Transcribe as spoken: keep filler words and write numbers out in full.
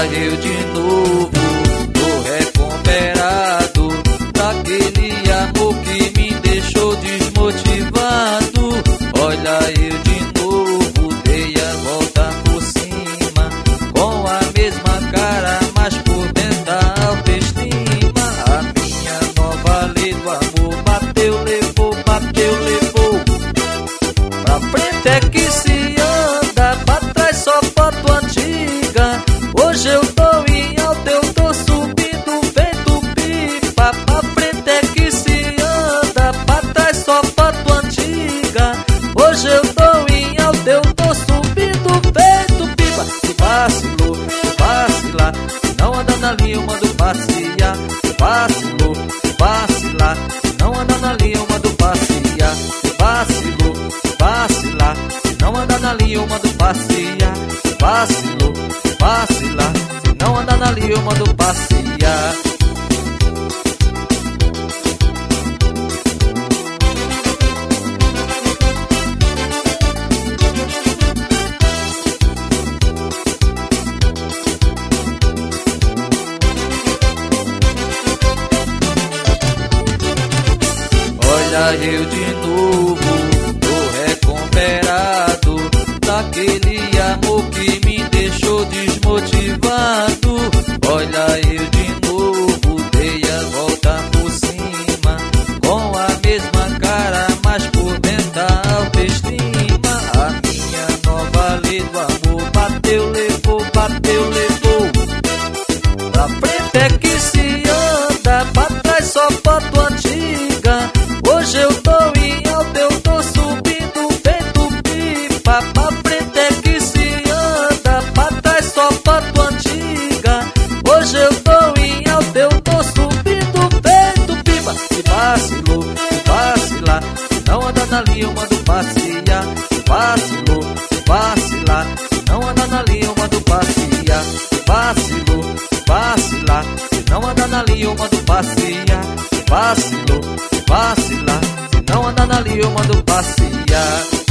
Olha eu de novo, tô recuperado daquele amor que me deixou desmotivado. Olha eu de novo, dei a volta por cima, com a mesma cara, mas por dentro a autoestima. A minha nova lei do amor bateu, levou, bateu, levou. Pra frente é que se anda, pra trás só foto antiga. Hoje eu tô em alta, eu tô subindo, vento pipa. Pra frente é que se anda, pra trás só foto antiga. Hoje eu tô em alta, eu tô subindo, vento pipa. Se vacilou, se vacilar, se não anda na linha eu mando passear. Se vacilou, se vacilar, se não anda na linha eu mando passear. Se vacilou, se vacilar, se não anda na linha eu mando passear. Se vacilou, se vacilar, se não anda na linha eu mando passear. Olha eu de novo, tô recuperado daquele amor que me deixou desmotivado. Olha eu de novo, dei a volta por cima, com a mesma cara, mas por dentro a autoestima. A minha nova lei do amor bateu, levou, bateu, levou. Pra frente é que se anda, pra trás só foto antiga. Hoje eu tô em alta, eu tô subindo, vento pipa. Pra frente é que se anda, pra trás só foto antiga. Hoje eu tô em alta, eu tô subindo, vento pipa. Se vacilou, se vacilar, se não anda na linha eu mando passear. Se vacilou, se vacilar, se não anda na linha eu mando passear. Se vacilou, se vacilar, se não anda na linha eu mando passear. Se vacilou, se vacilar, se não anda na linha eu mando passear.